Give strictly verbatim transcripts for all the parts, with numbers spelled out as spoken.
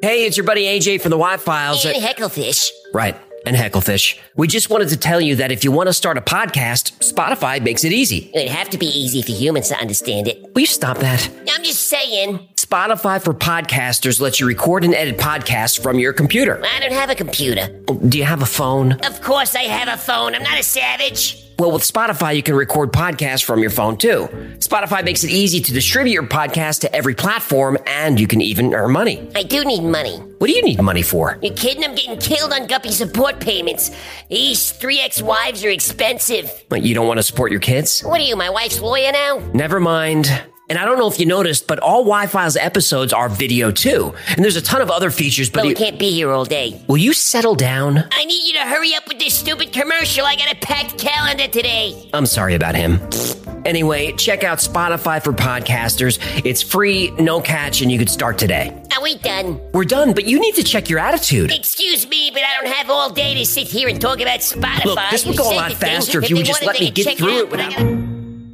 Hey, it's your buddy A J from the Y-Files. And Hecklefish. Right, and Hecklefish. We just wanted to tell you that if you want to start a podcast, Spotify makes it easy. It'd have to be easy for humans to understand it. Will you stop that? I'm just saying. Spotify for podcasters lets you record and edit podcasts from your computer. I don't have a computer. Do you have a phone? Of course I have a phone. I'm not a savage. Well, with Spotify, you can record podcasts from your phone, too. Spotify makes it easy to distribute your podcast to every platform, and you can even earn money. I do need money. What do you need money for? You kidding? I'm getting killed on Guppy support payments. These three ex-wives are expensive. What, you don't want to support your kids? What are you, my wife's lawyer now? Never mind. And I don't know if you noticed, but all Y-Files episodes are video, too. And there's a ton of other features, but... But we you... can't be here all day. Will you settle down? I need you to hurry up with this stupid commercial. I got a packed calendar today. I'm sorry about him. Anyway, check out Spotify for podcasters. It's free, no catch, and you could start today. Are we done? We're done, but you need to check your attitude. Excuse me, but I don't have all day to sit here and talk about Spotify. Look, this would go a lot faster if you would just let me get through it without...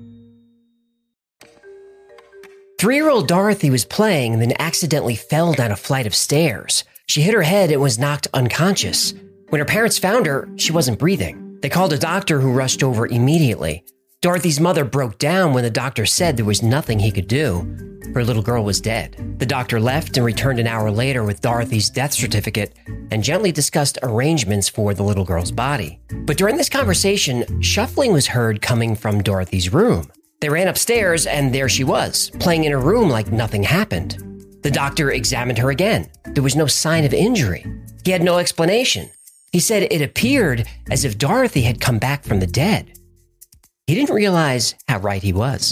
Three-year-old Dorothy was playing and then accidentally fell down a flight of stairs. She hit her head and was knocked unconscious. When her parents found her, she wasn't breathing. They called a doctor who rushed over immediately. Dorothy's mother broke down when the doctor said there was nothing he could do. Her little girl was dead. The doctor left and returned an hour later with Dorothy's death certificate and gently discussed arrangements for the little girl's body. But during this conversation, shuffling was heard coming from Dorothy's room. They ran upstairs, and there she was, playing in her room like nothing happened. The doctor examined her again. There was no sign of injury. He had no explanation. He said it appeared as if Dorothy had come back from the dead. He didn't realize how right he was.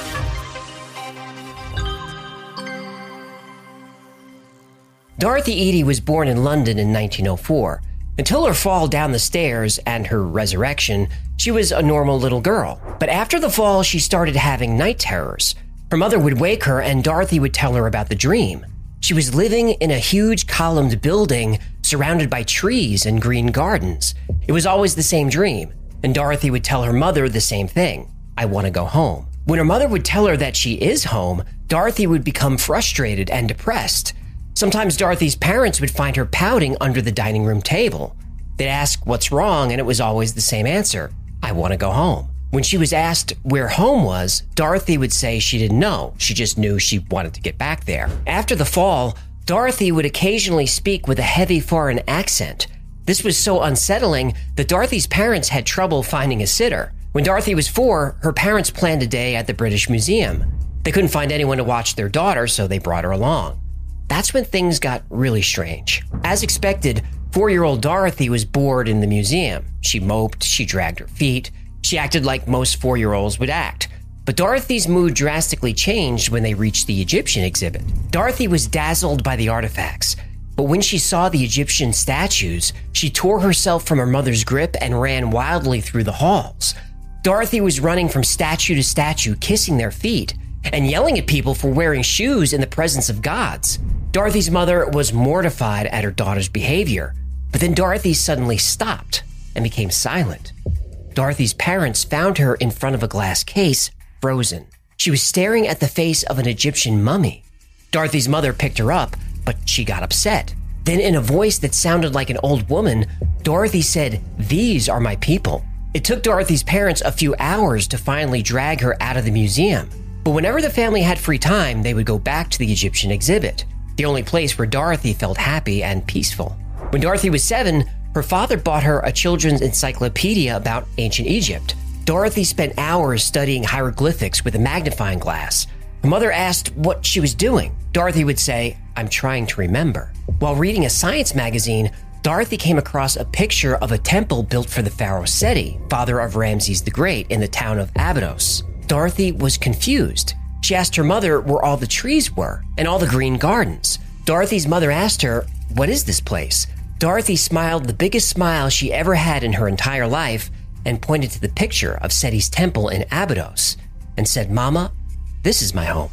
Dorothy Eady was born in London in nineteen oh four. Until her fall down the stairs and her resurrection, she was a normal little girl. But after the fall, she started having night terrors. Her mother would wake her and Dorothy would tell her about the dream. She was living in a huge columned building surrounded by trees and green gardens. It was always the same dream, and Dorothy would tell her mother the same thing. I want to go home. When her mother would tell her that she is home, Dorothy would become frustrated and depressed. Sometimes Dorothy's parents would find her pouting under the dining room table. They'd ask what's wrong, and it was always the same answer. I want to go home. When she was asked where home was, Dorothy would say she didn't know. She just knew she wanted to get back there. After the fall, Dorothy would occasionally speak with a heavy foreign accent. This was so unsettling that Dorothy's parents had trouble finding a sitter. When Dorothy was four, her parents planned a day at the British Museum. They couldn't find anyone to watch their daughter, so they brought her along. That's when things got really strange. As expected, four-year-old Dorothy was bored in the museum. She moped, she dragged her feet, she acted like most four-year-olds would act. But Dorothy's mood drastically changed when they reached the Egyptian exhibit. Dorothy was dazzled by the artifacts, but when she saw the Egyptian statues, she tore herself from her mother's grip and ran wildly through the halls. Dorothy was running from statue to statue, kissing their feet, and yelling at people for wearing shoes in the presence of gods. Dorothy's mother was mortified at her daughter's behavior, but then Dorothy suddenly stopped and became silent. Dorothy's parents found her in front of a glass case, frozen. She was staring at the face of an Egyptian mummy. Dorothy's mother picked her up, but she got upset. Then in a voice that sounded like an old woman, Dorothy said, "These are my people." It took Dorothy's parents a few hours to finally drag her out of the museum. But whenever the family had free time, they would go back to the Egyptian exhibit, the only place where Dorothy felt happy and peaceful. When Dorothy was seven, her father bought her a children's encyclopedia about ancient Egypt. Dorothy spent hours studying hieroglyphics with a magnifying glass. Her mother asked what she was doing. Dorothy would say, "I'm trying to remember." While reading a science magazine, Dorothy came across a picture of a temple built for the pharaoh Seti, father of Ramses the Great, in the town of Abydos. Dorothy was confused. She asked her mother where all the trees were and all the green gardens. Dorothy's mother asked her, "What is this place?" Dorothy smiled the biggest smile she ever had in her entire life and pointed to the picture of Seti's temple in Abydos and said, "Mama, this is my home."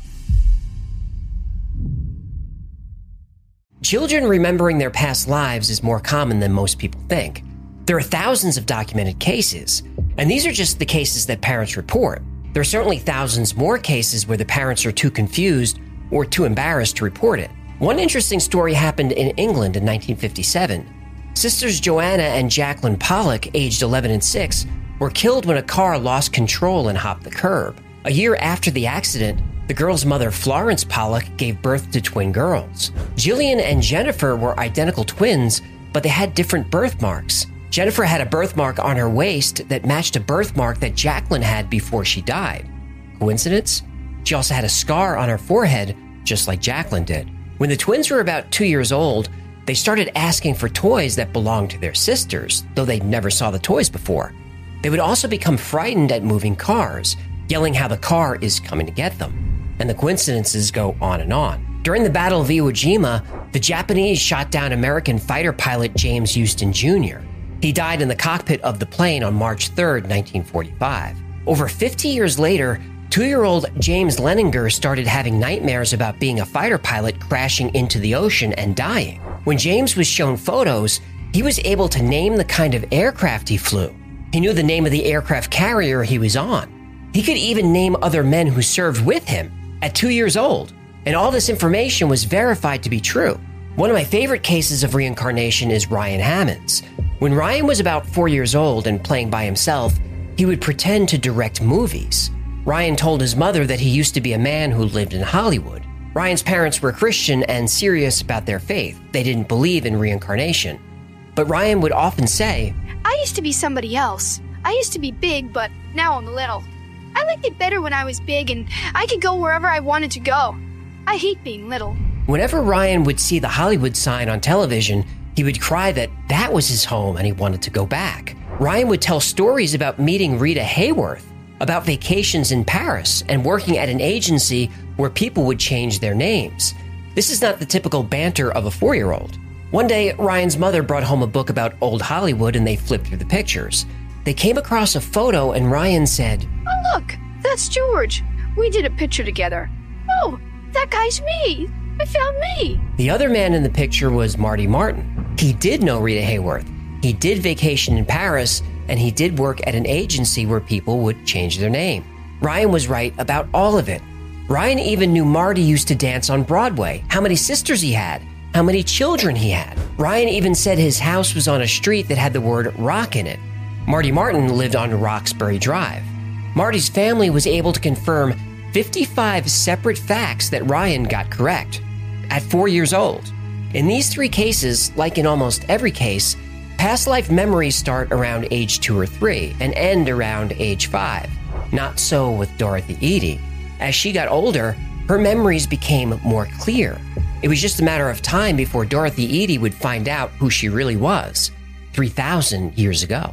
Children remembering their past lives is more common than most people think. There are thousands of documented cases, and these are just the cases that parents report. There are certainly thousands more cases where the parents are too confused or too embarrassed to report it. One interesting story happened in England in nineteen fifty-seven. Sisters Joanna and Jacqueline Pollock, aged eleven and six, were killed when a car lost control and hopped the curb. A year after the accident, the girls' mother, Florence Pollock, gave birth to twin girls. Jillian and Jennifer were identical twins, but they had different birthmarks. Jennifer had a birthmark on her waist that matched a birthmark that Jacqueline had before she died. Coincidence? She also had a scar on her forehead, just like Jacqueline did. When the twins were about two years old, they started asking for toys that belonged to their sisters, though they never saw the toys before. They would also become frightened at moving cars, yelling how the car is coming to get them. And the coincidences go on and on. During the Battle of Iwo Jima, the Japanese shot down American fighter pilot James Houston Junior He died in the cockpit of the plane on March third, nineteen forty-five. Over fifty years later, two-year-old James Leninger started having nightmares about being a fighter pilot crashing into the ocean and dying. When James was shown photos, he was able to name the kind of aircraft he flew. He knew the name of the aircraft carrier he was on. He could even name other men who served with him at two years old. And all this information was verified to be true. One of my favorite cases of reincarnation is Ryan Hammond's. When Ryan was about four years old and playing by himself, he would pretend to direct movies. Ryan told his mother that he used to be a man who lived in Hollywood. Ryan's parents were Christian and serious about their faith. They didn't believe in reincarnation. But Ryan would often say, I used to be somebody else. I used to be big, but now I'm little. I liked it better when I was big and I could go wherever I wanted to go. I hate being little. Whenever Ryan would see the Hollywood sign on television, he would cry that that was his home and he wanted to go back. Ryan would tell stories about meeting Rita Hayworth, about vacations in Paris, and working at an agency where people would change their names. This is not the typical banter of a four-year-old. One day, Ryan's mother brought home a book about old Hollywood and they flipped through the pictures. They came across a photo and Ryan said, Oh, look, that's George. We did a picture together. Oh, that guy's me. I found me. The other man in the picture was Marty Martin. He did know Rita Hayworth. He did vacation in Paris, and he did work at an agency where people would change their name. Ryan was right about all of it. Ryan even knew Marty used to dance on Broadway, how many sisters he had, how many children he had. Ryan even said his house was on a street that had the word rock in it. Marty Martin lived on Roxbury Drive. Marty's family was able to confirm fifty-five separate facts that Ryan got correct at four years old. In these three cases, like in almost every case, past life memories start around age two or three and end around age five. Not so with Dorothy Eady. As she got older, her memories became more clear. It was just a matter of time before Dorothy Eady would find out who she really was, three thousand years ago.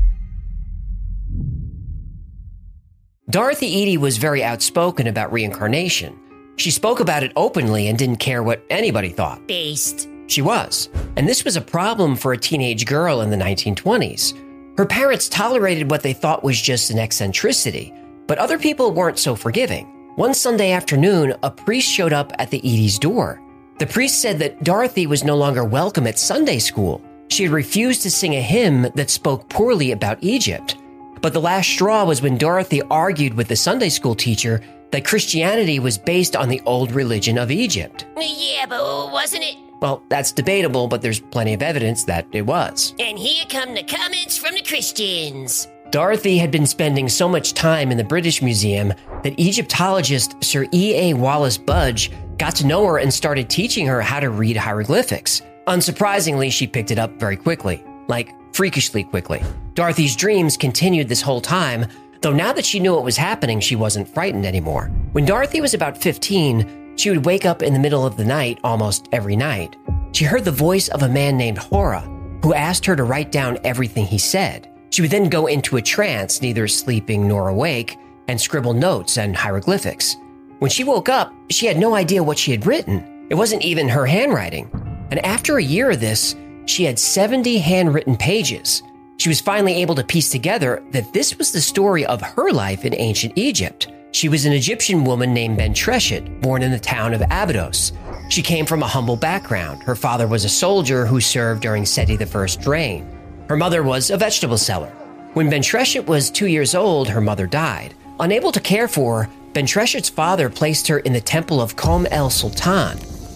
Dorothy Eady was very outspoken about reincarnation. She spoke about it openly and didn't care what anybody thought. Based. She was. And this was a problem for a teenage girl in the nineteen twenties. Her parents tolerated what they thought was just an eccentricity, but other people weren't so forgiving. One Sunday afternoon, a priest showed up at the Eady's door. The priest said that Dorothy was no longer welcome at Sunday school. She had refused to sing a hymn that spoke poorly about Egypt. But the last straw was when Dorothy argued with the Sunday school teacher that Christianity was based on the old religion of Egypt. Yeah, but wasn't it? Well, that's debatable, but there's plenty of evidence that it was. And here come the comments from the Christians. Dorothy had been spending so much time in the British Museum that Egyptologist Sir E A Wallace Budge got to know her and started teaching her how to read hieroglyphics. Unsurprisingly, she picked it up very quickly, like freakishly quickly. Dorothy's dreams continued this whole time, though now that she knew what was happening, she wasn't frightened anymore. When Dorothy was about fifteen, she would wake up in the middle of the night almost every night. She heard the voice of a man named Hora, who asked her to write down everything he said. She would then go into a trance, neither sleeping nor awake, and scribble notes and hieroglyphics. When she woke up, she had no idea what she had written. It wasn't even her handwriting. And after a year of this, she had seventy handwritten pages. She was finally able to piece together that this was the story of her life in ancient Egypt. She was an Egyptian woman named Bentreshet, born in the town of Abydos. She came from a humble background. Her father was a soldier who served during Seti the First's reign. Her mother was a vegetable seller. When Bentreshet was two years old, her mother died. Unable to care for her, Bentreshet's father placed her in the temple of Kom el Sultan.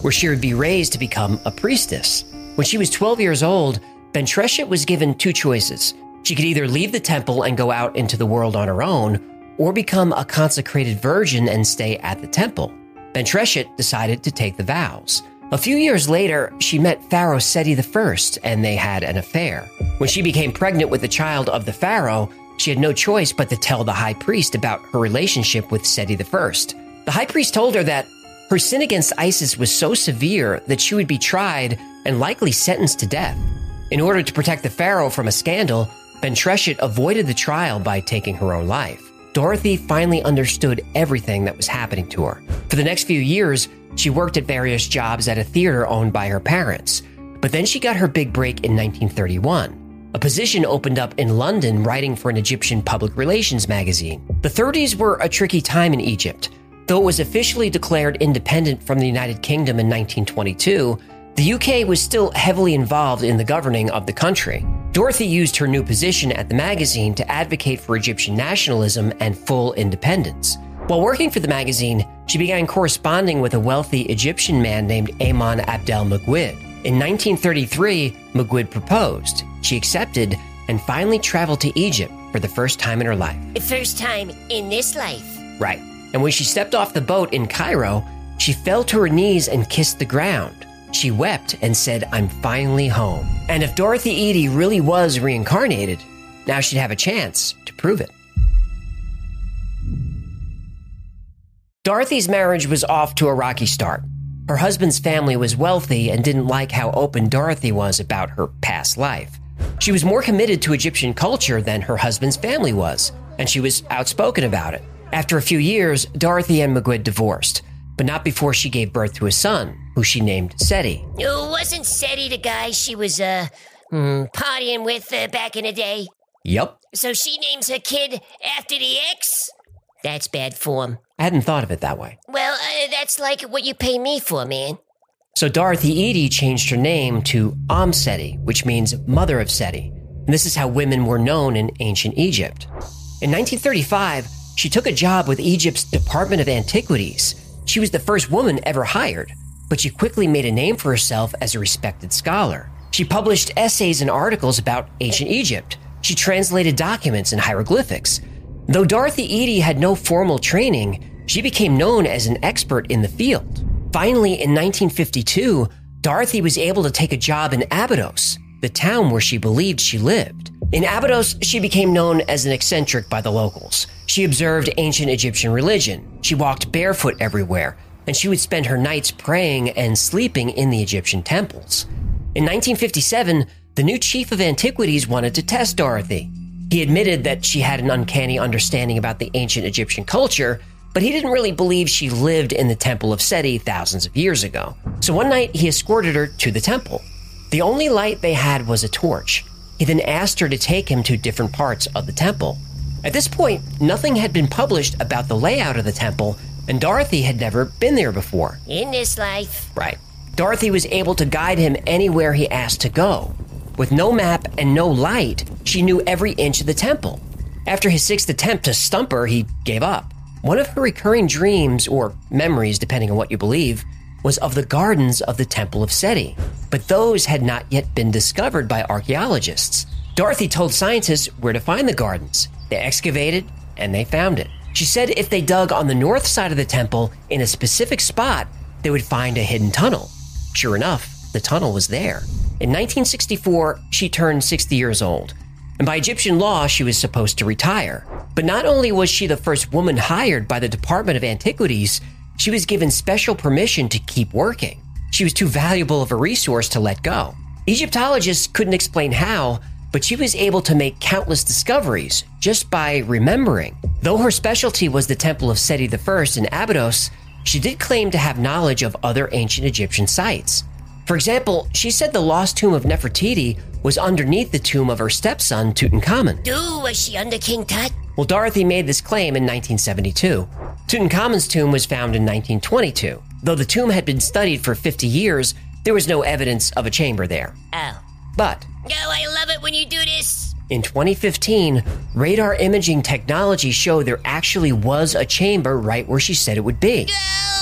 where she would be raised to become a priestess. When she was twelve years old, Bentreshyt was given two choices. She could either leave the temple and go out into the world on her own, or become a consecrated virgin and stay at the temple. Bentreshyt decided to take the vows. A few years later, she met Pharaoh Seti the First, and they had an affair. When she became pregnant with the child of the pharaoh, she had no choice but to tell the high priest about her relationship with Seti the First. The high priest told her that her sin against Isis was so severe that she would be tried and likely sentenced to death. In order to protect the pharaoh from a scandal, Bentreshyt avoided the trial by taking her own life. Dorothy finally understood everything that was happening to her. For the next few years, she worked at various jobs at a theater owned by her parents. But then she got her big break in nineteen thirty-one. A position opened up in London writing for an Egyptian public relations magazine. The thirties were a tricky time in Egypt. Though it was officially declared independent from the United Kingdom in nineteen twenty-two, the U K was still heavily involved in the governing of the country. Dorothy used her new position at the magazine to advocate for Egyptian nationalism and full independence. While working for the magazine, she began corresponding with a wealthy Egyptian man named Ayman Abdel Magwid. In nineteen thirty-three, Magwid proposed. She accepted and finally traveled to Egypt for the first time in her life. The first time in this life. Right. And when she stepped off the boat in Cairo, she fell to her knees and kissed the ground. She wept and said, "I'm finally home." And if Dorothy Eady really was reincarnated, now she'd have a chance to prove it. Dorothy's marriage was off to a rocky start. Her husband's family was wealthy and didn't like how open Dorothy was about her past life. She was more committed to Egyptian culture than her husband's family was, and she was outspoken about it. After a few years, Dorothy and Magwid divorced, but not before she gave birth to a son, who she named Seti. Oh, wasn't Seti the guy she was, uh, mm, partying with uh, back in the day? Yup. So she names her kid after the ex? That's bad form. I hadn't thought of it that way. Well, uh, that's like what you pay me for, man. So Dorothy Eady changed her name to Am Seti, which means Mother of Seti. And this is how women were known in ancient Egypt. In nineteen thirty-five, she took a job with Egypt's Department of Antiquities. She was the first woman ever hired, but she quickly made a name for herself as a respected scholar. She published essays and articles about ancient Egypt. She translated documents and hieroglyphics. Though Dorothy Eady had no formal training, she became known as an expert in the field. Finally, in nineteen fifty-two, Dorothy was able to take a job in Abydos, the town where she believed she lived. In Abydos, she became known as an eccentric by the locals. She observed ancient Egyptian religion. She walked barefoot everywhere, and she would spend her nights praying and sleeping in the Egyptian temples. In nineteen fifty-seven, the new chief of antiquities wanted to test Dorothy. He admitted that she had an uncanny understanding about the ancient Egyptian culture, but he didn't really believe she lived in the Temple of Seti thousands of years ago. So one night, he escorted her to the temple. The only light they had was a torch. He then asked her to take him to different parts of the temple. At this point, nothing had been published about the layout of the temple, and Dorothy had never been there before. In this life. Right. Dorothy was able to guide him anywhere he asked to go. With no map and no light, she knew every inch of the temple. After his sixth attempt to stump her, he gave up. One of her recurring dreams, or memories depending on what you believe, was of the gardens of the Temple of Seti, but those had not yet been discovered by archaeologists. Dorothy told scientists where to find the gardens. They excavated, and they found it. She said if they dug on the north side of the temple in a specific spot, they would find a hidden tunnel. Sure enough, the tunnel was there. In nineteen sixty-four, she turned sixty years old, and by Egyptian law, she was supposed to retire. But not only was she the first woman hired by the Department of Antiquities, she was given special permission to keep working. She was too valuable of a resource to let go. Egyptologists couldn't explain how, but she was able to make countless discoveries just by remembering. Though her specialty was the Temple of Seti the First in Abydos, she did claim to have knowledge of other ancient Egyptian sites. For example, she said the lost tomb of Nefertiti was underneath the tomb of her stepson, Tutankhamun. Ooh, was she under King Tut? Well, Dorothy made this claim in nineteen seventy-two. Tutankhamun's tomb was found in nineteen twenty-two. Though the tomb had been studied for fifty years, there was no evidence of a chamber there. Oh. But Oh, I love it when you do this. in twenty fifteen, radar imaging technology showed there actually was a chamber right where she said it would be. No!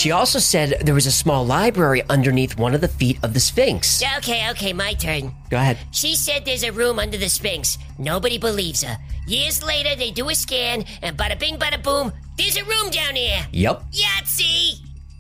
She also said there was a small library underneath one of the feet of the Sphinx. Okay, okay, my turn. Go ahead. She said there's a room under the Sphinx. Nobody believes her. Years later, they do a scan, and bada bing, bada boom, there's a room down here. Yep. Yahtzee!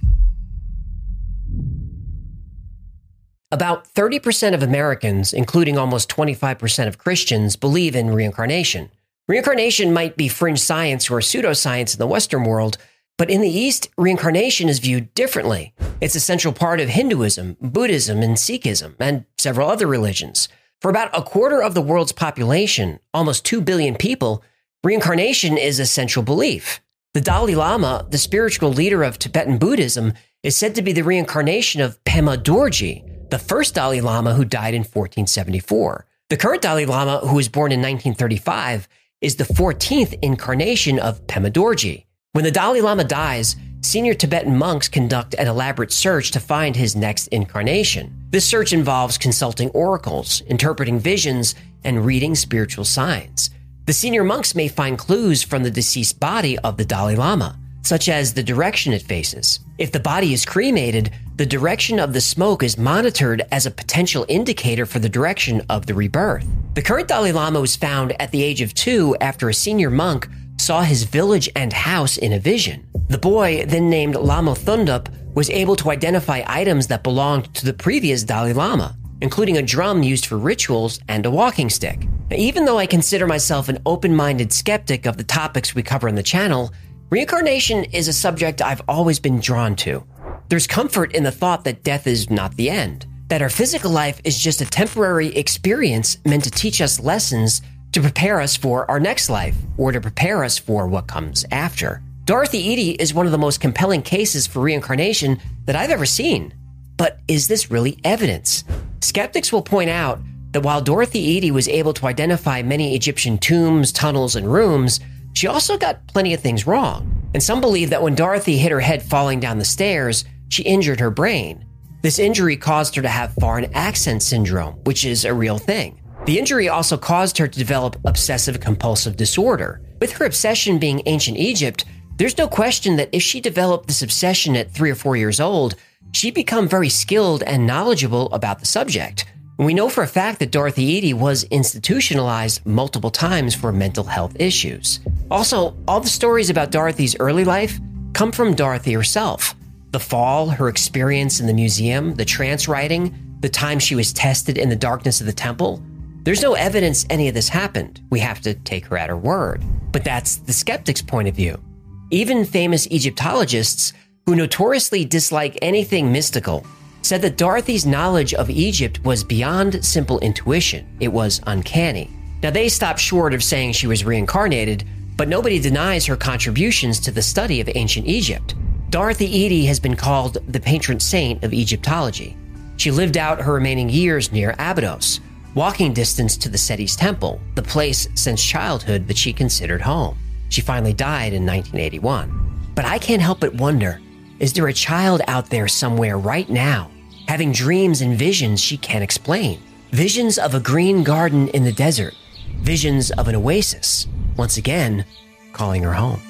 About thirty percent of Americans, including almost twenty-five percent of Christians, believe in reincarnation. Reincarnation might be fringe science or pseudoscience in the Western world, but in the East, reincarnation is viewed differently. It's a central part of Hinduism, Buddhism, and Sikhism, and several other religions. For about a quarter of the world's population, almost two billion people, reincarnation is a central belief. The Dalai Lama, the spiritual leader of Tibetan Buddhism, is said to be the reincarnation of Pema Dorji, the first Dalai Lama who died in fourteen seventy-four. The current Dalai Lama, who was born in nineteen thirty-five, is the fourteenth incarnation of Pema Dorji. When the Dalai Lama dies, senior Tibetan monks conduct an elaborate search to find his next incarnation. This search involves consulting oracles, interpreting visions, and reading spiritual signs. The senior monks may find clues from the deceased body of the Dalai Lama, such as the direction it faces. If the body is cremated, the direction of the smoke is monitored as a potential indicator for the direction of the rebirth. The current Dalai Lama was found at the age of two after a senior monk saw his village and house in a vision. The boy, then named Lama Thundup, was able to identify items that belonged to the previous Dalai Lama, including a drum used for rituals and a walking stick. Now, even though I consider myself an open-minded skeptic of the topics we cover on the channel, reincarnation is a subject I've always been drawn to. There's comfort in the thought that death is not the end, that our physical life is just a temporary experience meant to teach us lessons to prepare us for our next life, or to prepare us for what comes after. Dorothy Eady is one of the most compelling cases for reincarnation that I've ever seen. But is this really evidence? Skeptics will point out that while Dorothy Eady was able to identify many Egyptian tombs, tunnels, and rooms, she also got plenty of things wrong. And some believe that when Dorothy hit her head falling down the stairs, she injured her brain. This injury caused her to have foreign accent syndrome, which is a real thing. The injury also caused her to develop obsessive-compulsive disorder. With her obsession being ancient Egypt, there's no question that if she developed this obsession at three or four years old, she'd become very skilled and knowledgeable about the subject. And we know for a fact that Dorothy Eady was institutionalized multiple times for mental health issues. Also, all the stories about Dorothy's early life come from Dorothy herself. The fall, her experience in the museum, the trance writing, the time she was tested in the darkness of the temple. There's no evidence any of this happened. We have to take her at her word. But that's the skeptic's point of view. Even famous Egyptologists, who notoriously dislike anything mystical, said that Dorothy's knowledge of Egypt was beyond simple intuition. It was uncanny. Now, they stopped short of saying she was reincarnated, but nobody denies her contributions to the study of ancient Egypt. Dorothy Eady has been called the patron saint of Egyptology. She lived out her remaining years near Abydos, walking distance to the Seti's temple, the place since childhood that she considered home. She finally died in nineteen eighty-one. But I can't help but wonder, is there a child out there somewhere right now having dreams and visions she can't explain? Visions of a green garden in the desert, visions of an oasis, once again, calling her home.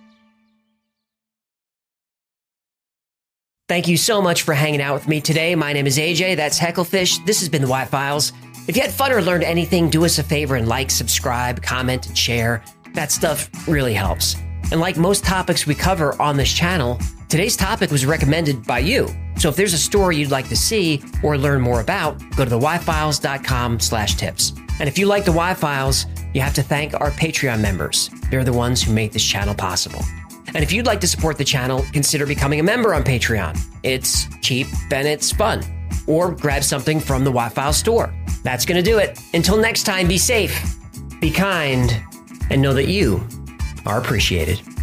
Thank you so much for hanging out with me today. My name is A J, that's Hecklefish. This has been the Y-Files. If you had fun or learned anything, do us a favor and like, subscribe, comment, and share. That stuff really helps. And like most topics we cover on this channel, today's topic was recommended by you. So if there's a story you'd like to see or learn more about, go to the y files dot com slash tips. And if you like the Y-Files, you have to thank our Patreon members. They're the ones who make this channel possible. And if you'd like to support the channel, consider becoming a member on Patreon. It's cheap and it's fun. Or grab something from the Y-Files store. That's going to do it. Until next time, be safe, be kind, and know that you are appreciated.